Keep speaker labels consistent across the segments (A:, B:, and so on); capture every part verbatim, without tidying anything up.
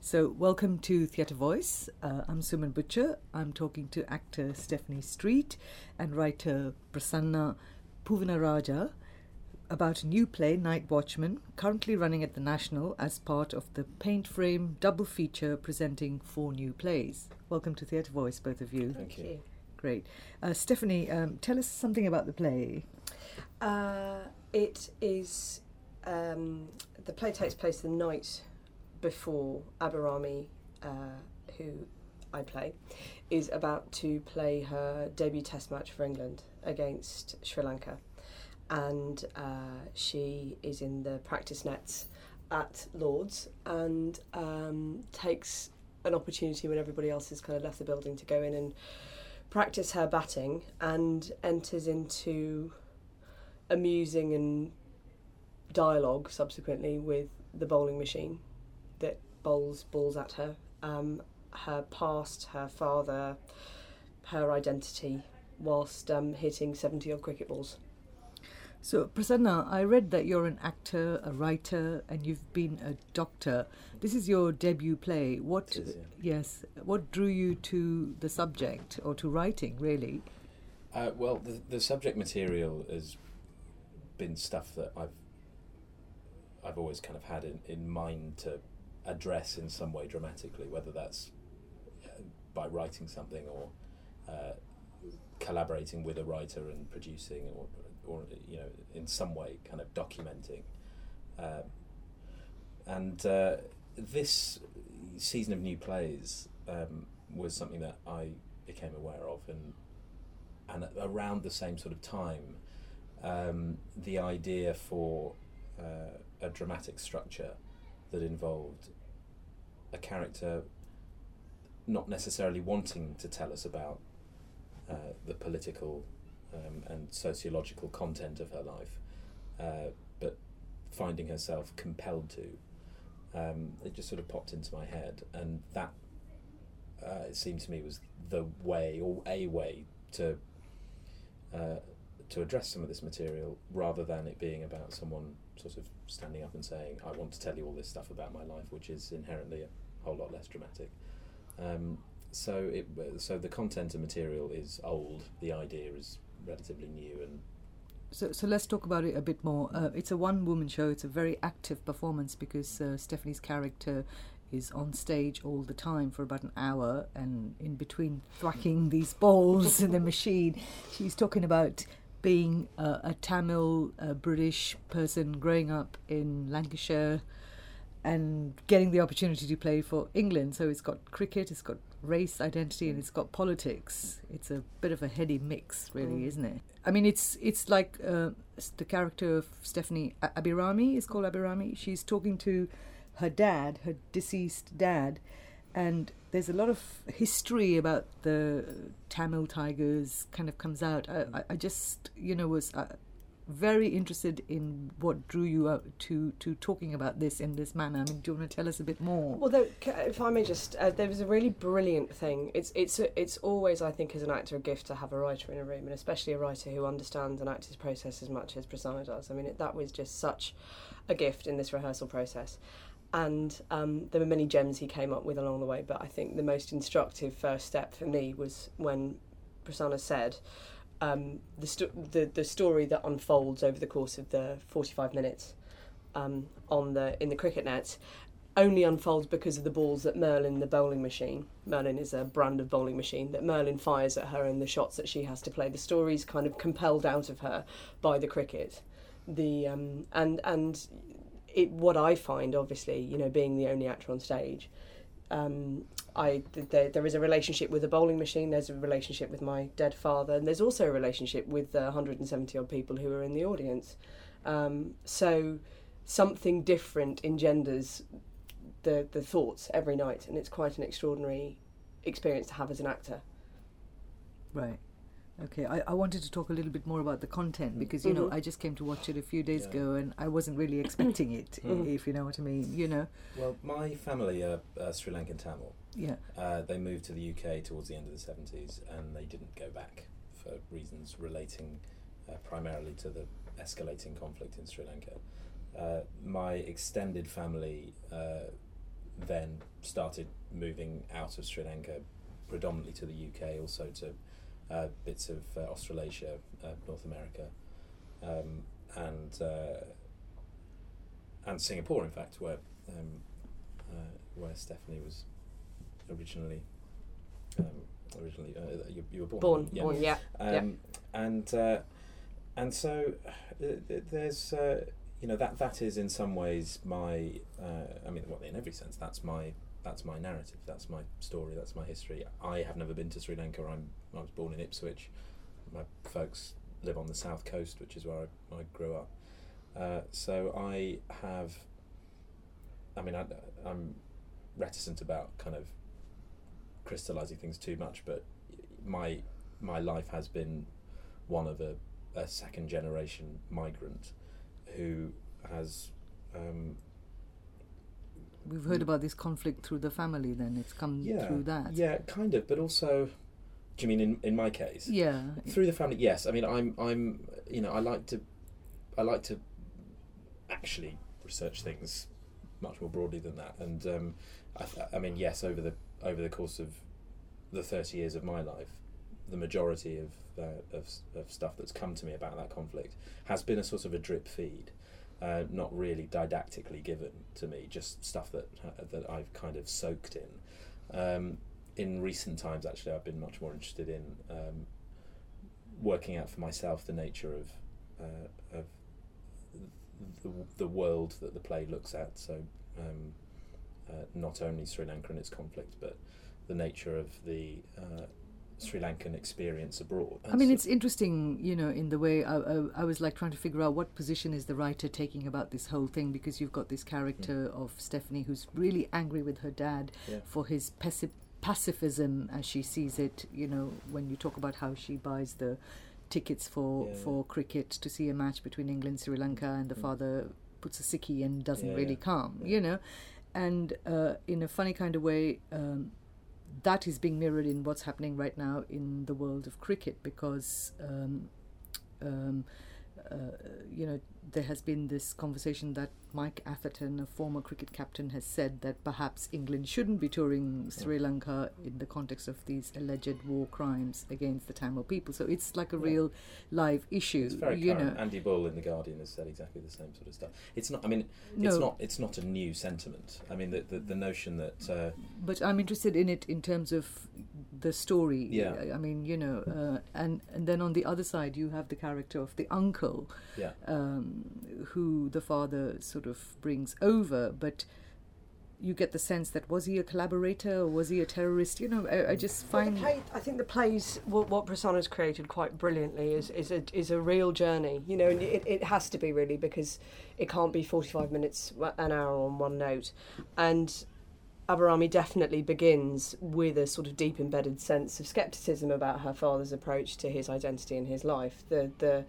A: So, welcome to Theatre Voice. Uh, I'm Suman Butcher. I'm talking to actor Stephanie Street and writer Prasanna Puvanaraja about a new play, Night Watchman, currently running at the National as part of the Paint Frame double feature presenting four new plays. Welcome to Theatre Voice, both of you.
B: Thank you.
A: Great. Uh, Stephanie, um, tell us something about the play.
B: Uh, it is, um, the play takes place the night before Abirami, uh, who I play, is about to play her debut test match for England against Sri Lanka. And uh, she is in the practice nets at Lord's and um, takes an opportunity when everybody else has kind of left the building to go in and practice her batting, and enters into amusing and dialogue subsequently with the bowling machine that bowls balls at her, um, her past, her father, her identity, whilst um, hitting seventy odd cricket balls.
A: So, Prasanna, I read that you're an actor, a writer, and you've been a doctor. This is your debut play. What,
C: It is, yeah.
A: yes, what drew you to the subject or to writing, really?
C: Uh, well, the, the subject material has been stuff that I've I've always kind of had in, in mind to address in some way dramatically, whether that's uh, by writing something or uh, collaborating with a writer and producing, or, or you know, in some way kind of documenting. Um, and uh, this season of new plays um, was something that I became aware of, and and around the same sort of time, um, the idea for uh, a dramatic structure that involved a character not necessarily wanting to tell us about uh, the political um, and sociological content of her life, uh, but finding herself compelled to. Um, it just sort of popped into my head, and that uh, it seemed to me was the way, or a way, to uh, to address some of this material, rather than it being about someone sort of standing up and saying, I want to tell you all this stuff about my life, which is inherently a whole lot less dramatic. Um, so it so the content and material is old, the idea is relatively new. And
A: So, so let's talk about it a bit more. Uh, it's a one-woman show. It's a very active performance because uh, Stephanie's character is on stage all the time for about an hour, and in between thwacking these balls in the machine, she's talking about being uh, a Tamil uh, British person growing up in Lancashire and getting the opportunity to play for England. So it's got cricket, it's got race identity, and it's got politics. It's a bit of a heady mix, really, mm. isn't it? I mean, it's it's like uh, the character of Stephanie Abirami is called Abirami. She's talking to her dad, her deceased dad, and there's a lot of history about the Tamil Tigers kind of comes out. I, I just, you know, was uh, very interested in what drew you out to, to talking about this in this manner. I mean, do you want to tell us a bit more?
B: Well, there, if I may just, uh, there was a really brilliant thing. It's it's it's always, I think, as an actor, a gift to have a writer in a room, and especially a writer who understands an actor's process as much as Prasanna does. I mean, it, that was just such a gift in this rehearsal process. And um, there were many gems he came up with along the way, but I think the most instructive first step for me was when Prasanna said um, the, sto- the the story that unfolds over the course of the forty-five minutes um, on the in the cricket nets only unfolds because of the balls that Merlin, the bowling machine, Merlin is a brand of bowling machine, that Merlin fires at her and the shots that she has to play. The story's kind of compelled out of her by the cricket. The um, and and. It, what I find, obviously, you know, being the only actor on stage, um, I th- there, there is a relationship with the bowling machine, there's a relationship with my dead father, and there's also a relationship with the one hundred seventy odd people who are in the audience. Um, so something different engenders the, the thoughts every night, and it's quite an extraordinary experience to have as an actor.
A: Right. Okay, I, I wanted to talk a little bit more about the content because, you mm-hmm. know, I just came to watch it a few days yeah. ago and I wasn't really expecting it, mm. if you know what I mean, you know.
C: Well, my family are uh, Sri Lankan Tamil.
A: Yeah.
C: Uh, they moved to the U K towards the end of the seventies and they didn't go back for reasons relating uh, primarily to the escalating conflict in Sri Lanka. Uh, my extended family uh, then started moving out of Sri Lanka, predominantly to the U K, also to uh, bits of uh, Australasia, uh, North America, um, and uh, and Singapore, in fact, where um, uh, where Stephanie was originally. Um, originally, uh, you, you were born.
B: Born,
C: yeah.
B: born, yeah.
C: Um,
B: yeah.
C: And uh, and so uh, there's uh, you know that that is in some ways my uh, I mean, well, in every sense that's my that's my narrative, that's my story, that's my history. I have never been to Sri Lanka. I'm I was born in Ipswich. My folks live on the south coast, which is where I, I grew up. Uh, so I have. I mean, I, I'm reticent about kind of crystallizing things too much, but my my life has been one of a, a second generation migrant who has um,
A: we've heard about this conflict through the family. Then it's come
C: yeah,
A: through that.
C: yeah, kind of, but also, do you mean in, in my case?
A: Yeah,
C: through the family. Yes, I mean I'm I'm you know I like to I like to actually research things much more broadly than that, and um, I, I mean yes, over the over the course of the thirty years of my life, the majority of, uh, of of stuff that's come to me about that conflict has been a sort of a drip feed, uh, not really didactically given to me, just stuff that uh, that I've kind of soaked in. Um, in recent times, actually, I've been much more interested in um, working out for myself the nature of uh, of the, the world that the play looks at. So um, uh, not only Sri Lanka and its conflict, but the nature of the uh, Sri Lankan experience abroad.
A: I mean, it's interesting, you know, in the way I, I, I was like trying to figure out what position is the writer taking about this whole thing, because you've got this character mm. of Stephanie who's really angry with her dad
C: yeah.
A: for his paci- pacifism, as she sees it, you know, when you talk about how she buys the tickets for,
C: yeah,
A: for
C: yeah.
A: cricket to see a match between England and Sri Lanka, and the
C: mm.
A: father puts a sickie and doesn't
C: yeah,
A: really
C: yeah.
A: come,
C: yeah.
A: you know. And uh, in a funny kind of way, um, that is being mirrored in what's happening right now in the world of cricket, because um, um, uh, you know, there has been this conversation that Mike Atherton, a former cricket captain, has said that perhaps England shouldn't be touring Sri Lanka in the context of these alleged war crimes against the Tamil people. So it's like a
C: yeah.
A: real live issue.
C: It's very
A: you
C: current.
A: know.
C: Andy Bull in The Guardian has said exactly the same sort of stuff. It's not. I mean,
A: No.
C: it's not. It's not a new sentiment. I mean, the the, the notion that. Uh,
A: But I'm interested in it in terms of the story.
C: Yeah.
A: I, I mean, you know, uh, and and then on the other side you have the character of the uncle,
C: yeah.
A: um, who the father sort of brings over, but you get the sense that was he a collaborator or was he a terrorist? You know, I, I just find.
B: Well, the play, I think the plays, what, what Prasanna's created quite brilliantly is is a is a real journey. You know, and it, it has to be really, because it can't be forty-five minutes, an hour on one note, and Abarami definitely begins with a sort of deep embedded sense of scepticism about her father's approach to his identity and his life. The the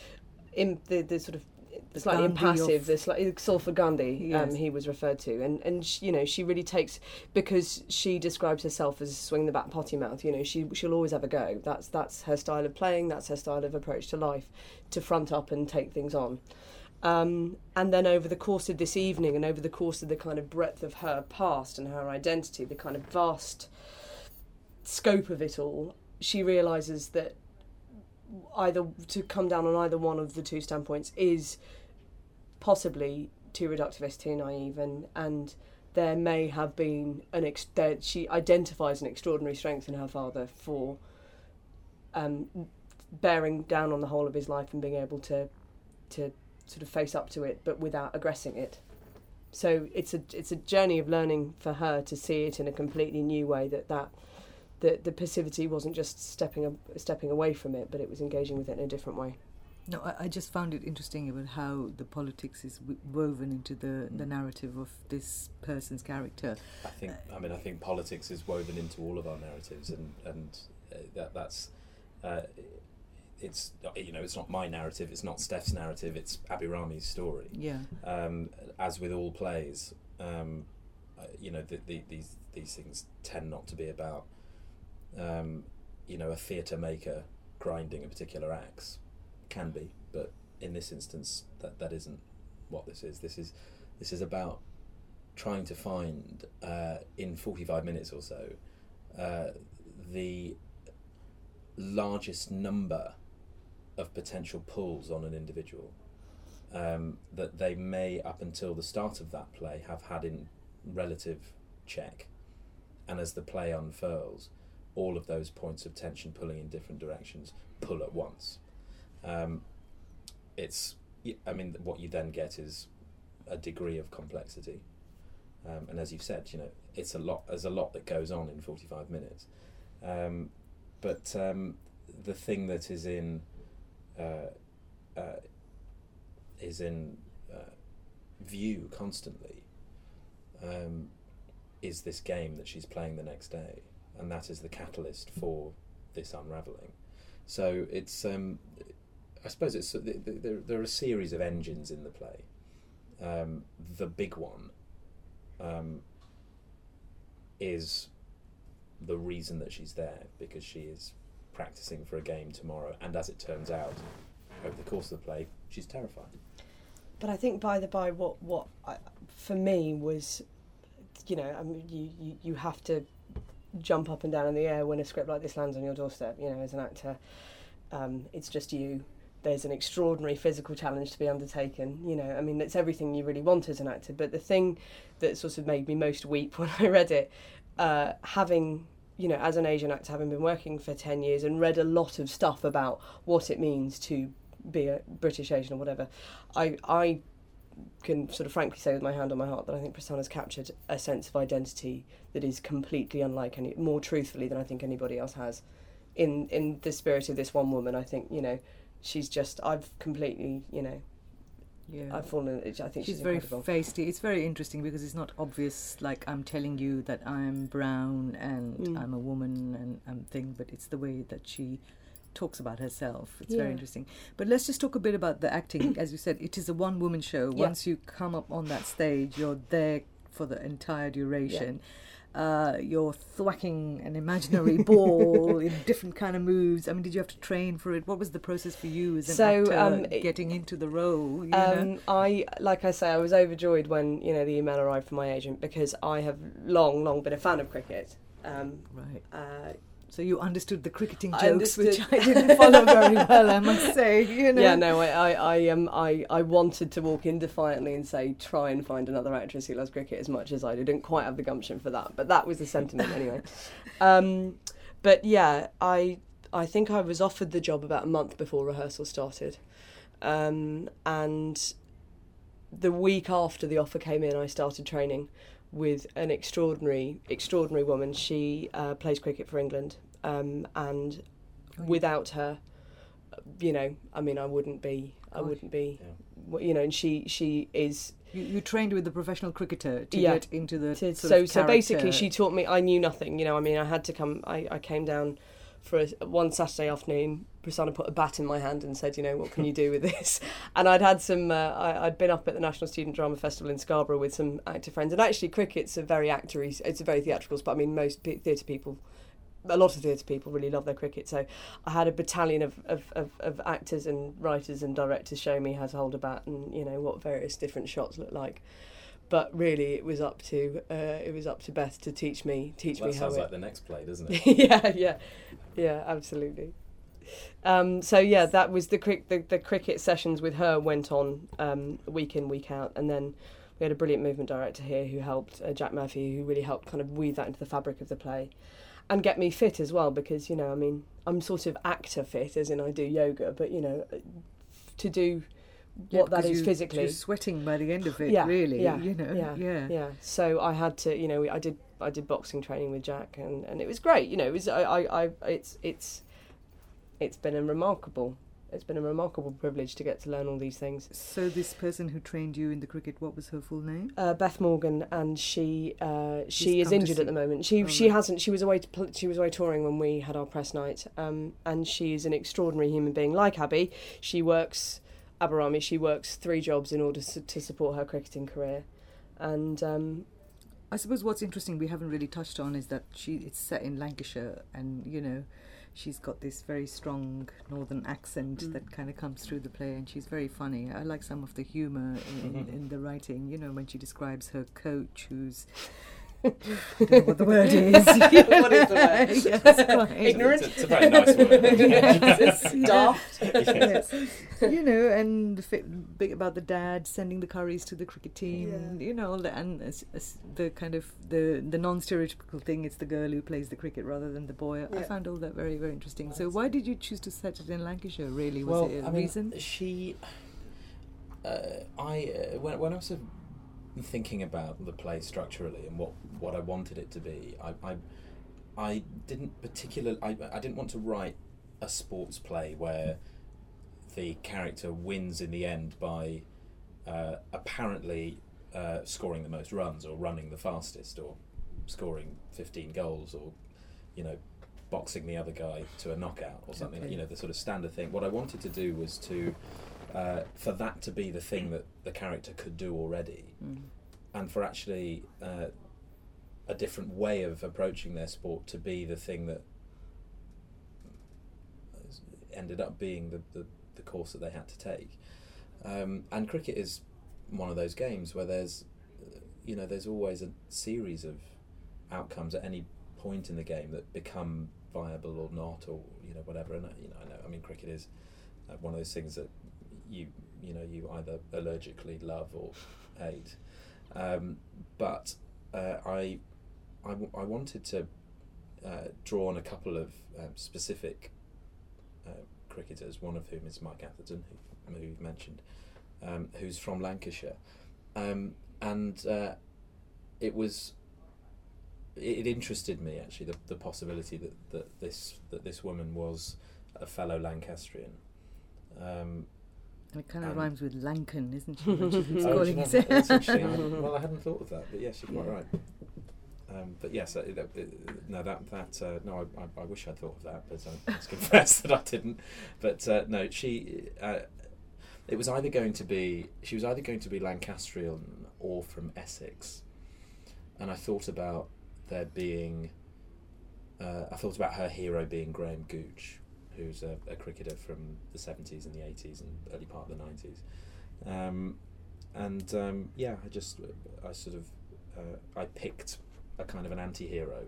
B: in the, the sort of the slightly
A: Gandhi
B: impassive,
A: of-
B: the slightly Salford Gandhi,
A: Yes.
B: um, he was referred to, and and sh you know she really takes, because she describes herself as swing the back potty mouth. You know, she she'll always have a go. That's that's her style of playing. That's her style of approach to life, to front up and take things on. Um, and then over the course of this evening, and over the course of the kind of breadth of her past and her identity, the kind of vast scope of it all, she realises that either to come down on either one of the two standpoints is possibly too reductivist, too naive, and and there may have been an ex that she identifies an extraordinary strength in her father for um, bearing down on the whole of his life and being able to to sort of face up to it, but without aggressing it. So it's a it's a journey of learning for her to see it in a completely new way. That that the the passivity wasn't just stepping a, stepping away from it, but it was engaging with it in a different way.
A: No, I, I just found it interesting about how the politics is w- woven into the, the narrative of this person's character.
C: I think. I mean, I think politics is woven into all of our narratives, and and uh, that that's. Uh, it's you know it's not my narrative, it's not Steph's narrative, it's Abirami's story.
A: Yeah.
C: Um, as with all plays, um, uh, you know the, the, these these things tend not to be about um, you know a theatre maker grinding a particular axe. Can be, but in this instance, that that isn't what this is. This is this is about trying to find uh, in forty-five minutes or so uh, the largest number of potential pulls on an individual um, that they may, up until the start of that play, have had in relative check. And as the play unfurls, all of those points of tension pulling in different directions pull at once. Um, it's, I mean, what you then get is a degree of complexity. Um, and as you've said, you know, it's a lot. There's a lot that goes on in forty-five minutes. Um, but um, the thing that is in uh, uh, is in uh, view constantly um, is this game that she's playing the next day, and that is the catalyst for this unravelling. So it's, um, I suppose it's there. There are a series of engines in the play. Um, the big one um, is the reason that she's there, because she is practicing for a game tomorrow, and as it turns out, over the course of the play, she's terrified.
B: But I think, by the by, what what I, for me was, you know, I mean, you, you you have to jump up and down in the air when a script like this lands on your doorstep. You know, as an actor, um, it's just you. There's an extraordinary physical challenge to be undertaken. You know, I mean, it's everything you really want as an actor. But the thing that sort of made me most weep when I read it, uh, having, you know, as an Asian actor, having been working for ten years and read a lot of stuff about what it means to be a British Asian or whatever, I I can sort of frankly say with my hand on my heart that I think Prasanna's captured a sense of identity that is completely unlike any, more truthfully than I think anybody else has. In in the spirit of this one woman, I think, you know, she's just, I've completely, you know,
A: yeah.
B: I've fallen, I think she's,
A: she's
B: she's
A: very
B: incredible.
A: feisty. It's very interesting because it's not obvious, like I'm telling you that I'm brown and
B: Mm.
A: I'm a woman and I'm thing, but it's the way that she talks about herself. It's
B: Yeah.
A: very interesting. But let's just talk a bit about the acting. As you said, it is a one-woman show.
B: Yeah.
A: Once you come up on that stage, you're there for the entire duration. Uh, you're thwacking an imaginary ball in different kind of moves. I mean, did you have to train for it? What was the process for you as an
B: So,
A: actor
B: um, it-
A: getting into the role? You know?
B: Um, I, like I say, I was overjoyed when, you know, the email arrived from my agent, because I have long, long been a fan of cricket. Um,
A: Right.
B: uh,
A: So you understood the cricketing
B: I
A: jokes, which
B: understood.
A: I didn't follow very well, I must say. You know.
B: Yeah, no, I, I, I, um, I, I wanted to walk in defiantly and say, try and find another actress who loves cricket as much as I do. Didn't quite have the gumption for that, but that was the sentiment anyway. Um, but yeah, I, I think I was offered the job about a month before rehearsal started, um, and the week after the offer came in, I started training with an extraordinary, extraordinary woman. She uh, plays cricket for England, um, and
A: Oh, yeah.
B: without her, you know, I mean, I wouldn't be, I
A: Gosh.
B: wouldn't be,
C: Yeah.
B: w- you know, and she, she is.
A: You, you trained with the professional cricketer to
B: Yeah.
A: get into the
B: To,
A: sort
B: so,
A: of
B: so basically,
A: character.
B: she taught me. I knew nothing, you know. I mean, I had to come. I, I came down for a, one Saturday afternoon. Prasanna put a bat in my hand and said, you know, what can you do with this? And I'd had some, uh, I, I'd been up at the National Student Drama Festival in Scarborough with some actor friends. And actually, cricket's a very actory, it's a very theatrical sport. I mean, most p- theatre people, a lot of theatre people really love their cricket. So I had a battalion of, of, of, of actors and writers and directors showing me how to hold a bat and, you know, what various different shots look like. But really, it was up to uh, it was up to Beth to teach me teach
C: Well,
B: me
C: that
B: how
C: sounds
B: it.
C: like the next play, doesn't it?
B: yeah, yeah, yeah, absolutely. Um, so yeah, that was the, cric- the the cricket sessions with her went on um, week in, week out, and then we had a brilliant movement director here who helped, uh, Jack Murphy, who really helped kind of weave that into the fabric of the play, and get me fit as well, because, you know, I mean, I'm sort of actor fit, as in I do yoga, but, you know, to do
A: Yeah,
B: what that
A: because
B: is
A: you,
B: physically.
A: You're sweating by the end of it,
B: Yeah,
A: really.
B: yeah,
A: you know,
B: yeah,
A: yeah.
B: Yeah, so I had to, you know, I did, I did boxing training with Jack, and, and it was great. You know, it was, I, I, I, it's, it's, it's been a remarkable, it's been a remarkable privilege to get to learn all these things.
A: So this person who trained you in the cricket, what was her full name?
B: Uh, Beth Morgan, and she, uh,
A: She's
B: she is
A: come to
B: injured
A: see-
B: at the moment. She,
A: Oh,
B: she
A: right.
B: hasn't. She was away, to, pl- she was away touring when we had our press night. Um, and she's an extraordinary human being, like Abby. She works. Aberami, she works three jobs in order to, to support her cricketing career, and um,
A: I suppose what's interesting we haven't really touched on is that she it's set in Lancashire, and you know, she's got this very strong northern accent
B: Mm.
A: that kind of comes through the play, and she's very funny. I like some of the humour in, in, in the writing, you know, when she describes her coach who's I don't know what the word is.
B: What is the word?
A: Yes, quite.
B: Ignorant?
C: It's, it's a very nice word.
A: Yes, yeah.
B: Daft.
A: Yes. You know, and the fi- bit about the dad sending the curries to the cricket team,
B: Yeah.
A: you know, all the, and as, as the kind of the the non-stereotypical thing, it's the girl who plays the cricket rather than the boy. I
B: Yeah.
A: found all that very, very interesting. So
C: That's-
A: why did you choose to set it in Lancashire, really? Was
C: well,
A: it a
C: I mean,
A: reason?
C: she, uh, I uh, when when I was uh, thinking about the play structurally and what, what I wanted it to be, I I, I didn't particularly I I didn't want to write a sports play where the character wins in the end by uh, apparently uh, scoring the most runs or running the fastest or scoring fifteen goals or, you know, boxing the other guy to a knockout or something,
A: Okay.
C: you know, the sort of standard thing. What I wanted to do was to, uh, for that to be the thing that the character could do already,
A: Mm.
C: and for actually uh, a different way of approaching their sport to be the thing that ended up being the, the, the course that they had to take. Um, and cricket is one of those games where there's, uh, you know, there's always a series of outcomes at any point in the game that become viable or not, or you know whatever. And uh, you know, I know. I mean, cricket is uh, one of those things that you you know you either allergically love or hate. Um, but uh, I, I w- I wanted to uh, draw on a couple of um, specific uh, cricketers. One of whom is Mike Atherton, who, who you've mentioned, um, who's from Lancashire, um, and uh, it was. It, it interested me actually the, the possibility that, that this that this woman was a fellow Lancastrian. Um,
A: It kind of
C: um,
A: rhymes with Lankan, isn't she? When she keeps
C: oh,
A: calling
C: do you know,
A: it.
C: that's interesting. I hadn't- well, I hadn't thought of that, but yes, you're quite
A: Yeah.
C: right. Um, but yes, uh, that, uh, no, that that uh, no, I, I, I wish I'd thought of that, but I must confess that I didn't. But uh, no, she. Uh, it was either going to be she was either going to be Lancastrian or from Essex, and I thought about there being. Uh, I thought about her hero being Graham Gooch, who's a, a cricketer from the seventies and the eighties and early part of the nineties, um, and um, yeah, I just I sort of uh, I picked a kind of an anti-hero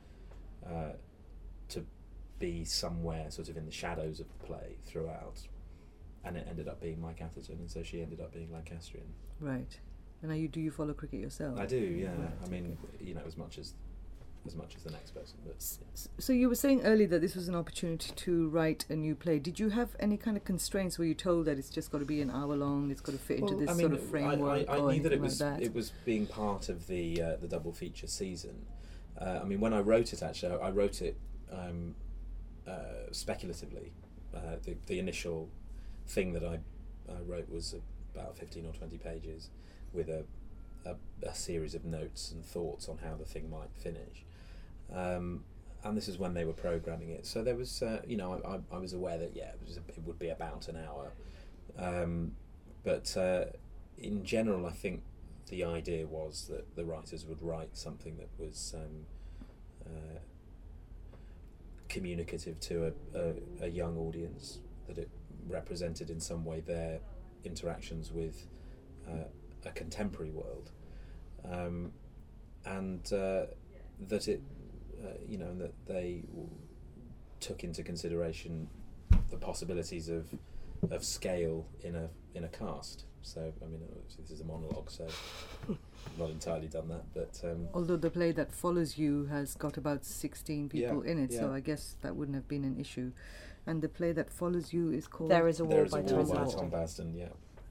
C: uh, to be somewhere sort of in the shadows of the play throughout, and it ended up being Mike Atherton, and so she ended up being Lancastrian.
A: Right. And are you, do you follow cricket yourself?
C: I do, yeah.
A: Right,
C: I mean, you know, as much as as much as the next person, but
A: S- s- So you were saying earlier that this was an opportunity to write a new play. Did you have any kind of constraints? Were you told that it's just got to be an hour long? It's got to fit into
C: Well,
A: this
C: I
A: sort
C: mean,
A: of framework?
C: I, I, I
A: or
C: knew that it
A: anything
C: was
A: like that?
C: it was being part of the uh, the double feature season. Uh, I mean, when I wrote it, actually, I wrote it um, uh, speculatively. Uh, the the initial thing that I, I wrote was about fifteen or twenty pages, with a, a a series of notes and thoughts on how the thing might finish. Um, and this is when they were programming it. So there was, uh, you know, I, I, I was aware that yeah, it, was a, it would be about an hour. Um, but uh, in general, I think the idea was that the writers would write something that was um, uh, communicative to a, a, a young audience, that it represented in some way their interactions with uh, a contemporary world, um, and uh, that it, uh, you know, that they w- took into consideration the possibilities of of scale in a in a cast. So, I mean, obviously this is a monologue, so I've not entirely done that, but um,
A: Although the play that follows you has got about sixteen people
C: Yeah,
A: in it, so
C: yeah.
A: I guess that wouldn't have been an issue. And the play that follows you is called...
B: There is a
C: there
B: war
C: is
B: by
C: a
B: Tom
C: war by
B: Basden.
C: Tom Basden, yeah.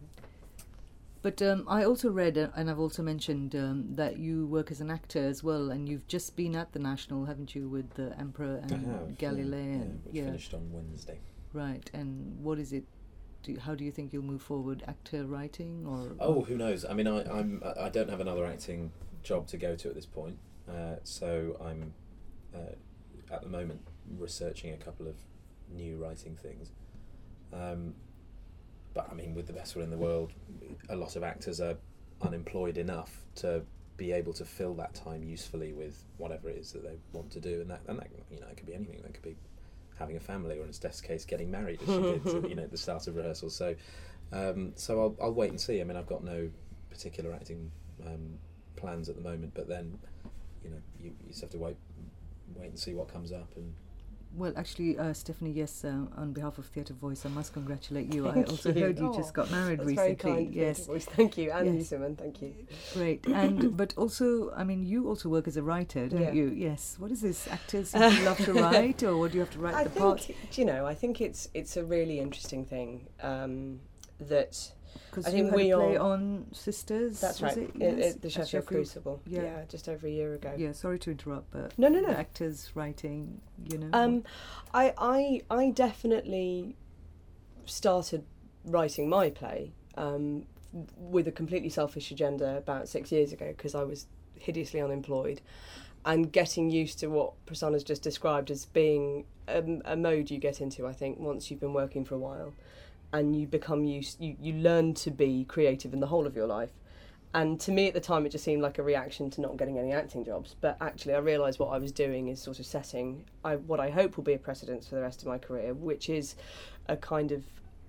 A: But um, I also read, uh, and I've also mentioned, um, that you work as an actor as well, and you've just been at the National, haven't you, with the Emperor and
C: I have,
A: Galilei?
C: yeah,
A: and
C: which
A: yeah,
C: finished on Wednesday.
A: right. And what is it? Do, how do you think you'll move forward? Actor writing or?
C: Oh, who knows? I mean, I, I'm I don't have another acting job to go to at this point, uh, so I'm uh, at the moment researching a couple of new writing things. Um, but I mean, with the best will in the world, a lot of actors are unemployed enough to be able to fill that time usefully with whatever it is that they want to do, and that and that you know it could be anything. That could be having a family, or in Steph's case, getting married, as she did, to, you know, at the start of rehearsals. So, um, so I'll I'll wait and see. I mean, I've got no particular acting um, plans at the moment, but then, you know, you, you just have to wait wait and see what comes up. And
A: well, actually, uh, Stephanie, yes, uh, on behalf of Theatre Voice, I must congratulate you.
B: Thank
A: I also
B: you.
A: heard you
B: Oh,
A: just got married
B: That's
A: recently.
B: very kind.
A: Yes,
B: Theatre Voice. Thank you, and
A: Yes.
B: you, Simon. Thank you.
A: great. And but also, I mean, you also work as a writer, don't
B: Yeah.
A: you? Yes. What is this? Actors seem to love to write, or do you have to write
B: I
A: the
B: think,
A: part?
B: do you know, I think it's it's a really interesting thing um, that.
A: Because
B: I
A: you
B: think
A: had
B: we
A: a play
B: all-
A: on Sisters.
B: That's
A: was
B: right.
A: It?
B: It,
A: Yes,
B: it, the
A: at
B: Sheffield Crucible.
A: Yeah.
B: Yeah. just over a year ago.
A: Yeah, sorry to interrupt, but
B: No, no,
A: the
B: no.
A: actors writing, you know.
B: Um, I, I, I definitely started writing my play um, with a completely selfish agenda about six years ago because I was hideously unemployed, and getting used to what Prasanna's just described as being a, a mode you get into, I think, once you've been working for a while, and you become used, you, you learn to be creative in the whole of your life. And to me at the time it just seemed like a reaction to not getting any acting jobs, but actually I realised what I was doing is sort of setting I, what I hope will be a precedence for the rest of my career, which is a kind of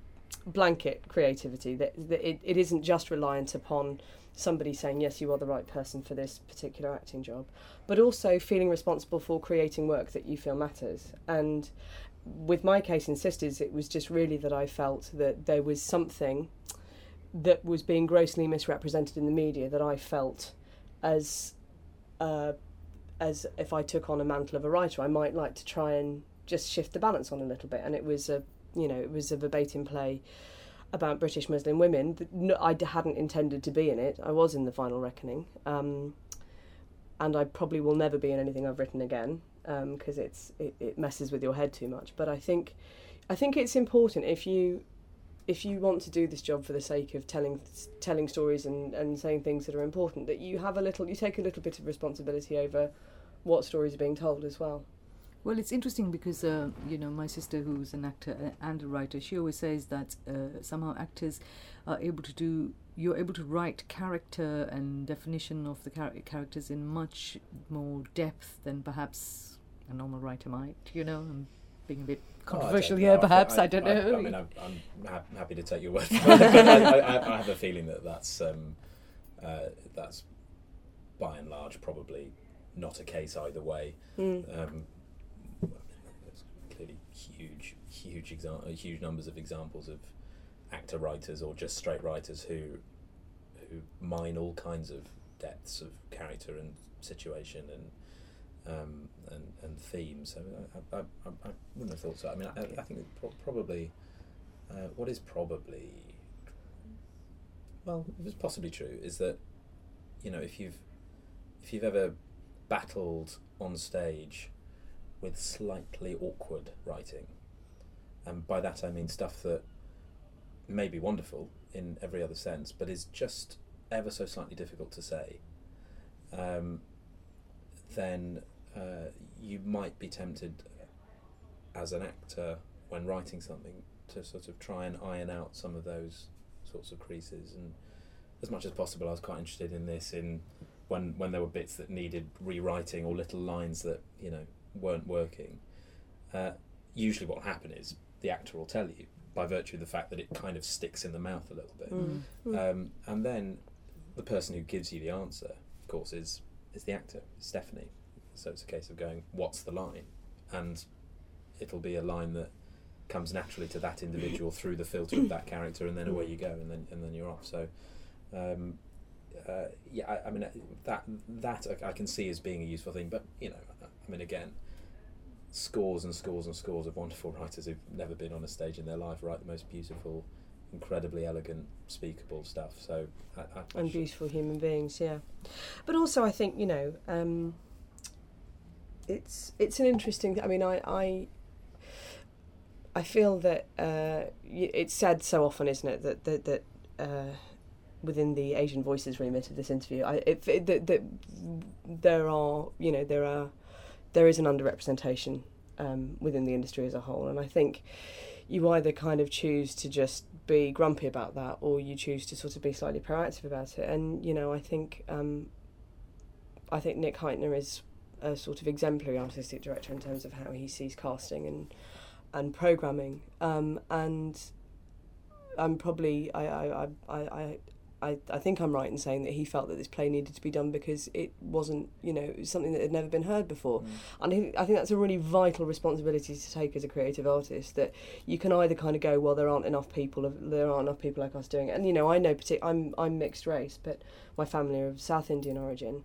B: blanket creativity, that, that it, it isn't just reliant upon somebody saying yes, you are the right person for this particular acting job, but also feeling responsible for creating work that you feel matters. And with my case in Sisters, it was just really that I felt that there was something that was being grossly misrepresented in the media that I felt as uh, as if I took on a mantle of a writer, I might like to try and just shift the balance on a little bit. And it was a, you know, it was a verbatim play about British Muslim women. No, I hadn't intended to be in it. I was in The Final Reckoning, um, and I probably will never be in anything I've written again because um, it's it, it messes with your head too much. But I think I think it's important if you if you want to do this job for the sake of telling telling stories and, and saying things that are important, that you have a little you take a little bit of responsibility over what stories are being told as well.
A: Well, it's interesting because, uh, you know, my sister, who's an actor and a writer, she always says that uh, somehow actors are able to do, you're able to write character and definition of the char- characters in much more depth than perhaps a normal writer might, you know. I'm being a bit controversial
C: oh,
A: here,
C: know.
A: perhaps,
C: I,
A: I don't
C: I,
A: know.
C: I, I mean, I'm, I'm ha- happy to take your word for it, but I, I, I have a feeling that that's, um, uh, that's by and large probably not a case either way.
B: Mm.
C: Um, there's clearly huge, huge, exa- huge numbers of examples of actor writers or just straight writers who who mine all kinds of depths of character and situation and um, and, and theme. So I, I, I, I wouldn't have thought so. I mean, I, I think it pro- probably uh, what is probably well, it's possibly true is that, you know, if you've if you've ever battled on stage with slightly awkward writing, and by that I mean stuff that may be wonderful in every other sense, but is just ever so slightly difficult to say, um, then uh, you might be tempted as an actor when writing something to sort of try and iron out some of those sorts of creases. And as much as possible I was quite interested in this in when when there were bits that needed rewriting or little lines that, you know, weren't working. Uh, usually what will happen is the actor will tell you by virtue of the fact that it kind of sticks in the mouth a little bit.
B: Mm. Mm.
C: Um, and then the person who gives you the answer, of course, is is the actor, Stephanie. So it's a case of going, what's the line? And it'll be a line that comes naturally to that individual through the filter of that character, and then away you go, and then and then you're off. So, um, uh, yeah, I, I mean that that I, I can see as being a useful thing. But you know, I mean, again, scores and scores and scores of wonderful writers who've never been on a stage in their life write the most beautiful, incredibly elegant, speakable stuff. So, I, I,
B: And beautiful human beings, yeah. But also, I think, you know, um, it's it's an interesting. I mean, I I, I feel that uh, y- it's said so often, isn't it, that that that uh, within the Asian Voices remit of this interview, I it, it, that, that there are, you know, there are there is an underrepresentation um, within the industry as a whole, and I think you either kind of choose to just be grumpy about that, or you choose to sort of be slightly proactive about it. And you know, I think um, I think Nick Hytner is a sort of exemplary artistic director in terms of how he sees casting and and programming. Um, and I'm probably I I, I, I I I think I'm right in saying that he felt that this play needed to be done because it wasn't, you know, it was something that had never been heard before. Mm. And I think, I think that's a really vital responsibility to take as a creative artist, that you can either kind of go, well, there aren't enough people, there aren't enough people like us doing it. And, you know, I know, partic- I'm, I'm mixed race, but my family are of South Indian origin.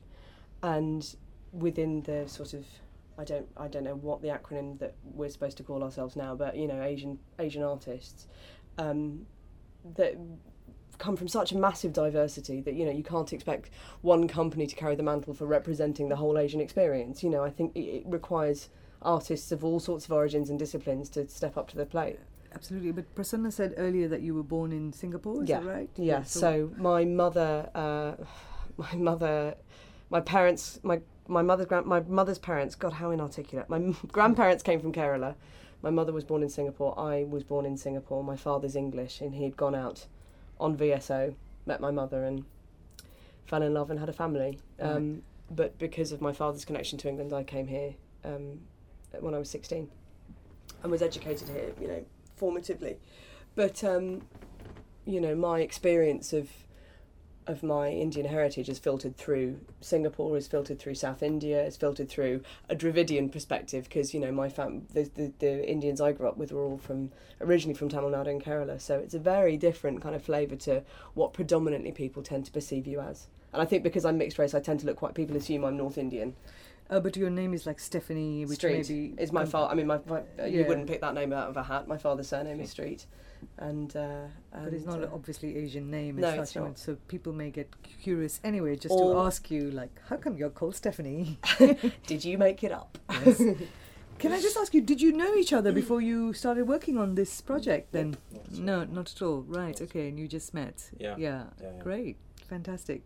B: And within the sort of, I don't I don't know what the acronym that we're supposed to call ourselves now, but, you know, Asian Asian artists, um, that come from such a massive diversity that, you know, you can't expect one company to carry the mantle for representing the whole Asian experience. You know, I think it, it requires artists of all sorts of origins and disciplines to step up to the plate.
A: Absolutely. But Prasanna said earlier that you were born in Singapore, is
B: yeah.
A: that right?
B: Yeah,
A: yeah
B: so,
A: so
B: my mother, uh, my mother, my parents, my my mother's grand, my mother's parents, God, how inarticulate. My m- grandparents came from Kerala. My mother was born in Singapore. I was born in Singapore. My father's English, and he'd gone out on V S O, met my mother and fell in love and had a family. Um, right. But because of my father's connection to England, I came here um, when I was sixteen and was educated here, you know, formatively. But, um, you know, my experience of of my Indian heritage is filtered through Singapore, is filtered through South India, is filtered through a Dravidian perspective, because, you know, my fam- the, the the Indians I grew up with were all from originally from Tamil Nadu and Kerala, so it's a very different kind of flavour to what predominantly people tend to perceive you as. And I think because I'm mixed race, I tend to look quite, people assume I'm North Indian.
A: Uh, but your name is like Stephanie, which
B: Street
A: maybe
B: is my father. I mean, my, my uh,
A: yeah.
B: you wouldn't pick that name out of a hat. My father's surname is Street, and, uh, and
A: but it's not
B: uh,
A: an obviously Asian name.
B: No,
A: as
B: it's
A: such,
B: not.
A: So people may get curious anyway, just
B: Or,
A: to ask you, like, how come you're called Stephanie?
B: Did you make it up?
A: Yes. Can I just ask you, did you know each other before you started working on this project? Then,
C: not
A: no, not at all. Right. Not okay, and you just met.
C: Yeah.
A: Yeah.
C: yeah, yeah.
A: Great. Fantastic.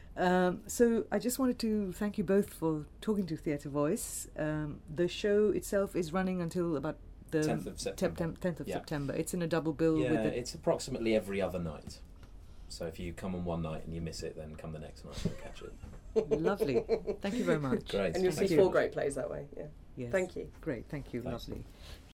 A: Um, so I just wanted to thank you both for talking to Theatre Voice. Um, the show itself is running until about the
C: tenth of September.
A: tenth of
C: yeah.
A: September. It's in a double bill.
C: Yeah,
A: with the
C: it's approximately every other night. So if you come on one night and you miss it, then come the next night and catch it.
A: Lovely. Thank you very much.
C: Great.
B: And you'll
C: Thank
B: see
C: you.
B: four great plays that way. Yeah.
A: Yes.
B: Thank you.
A: Great. Thank you.
C: Thanks.
A: Lovely.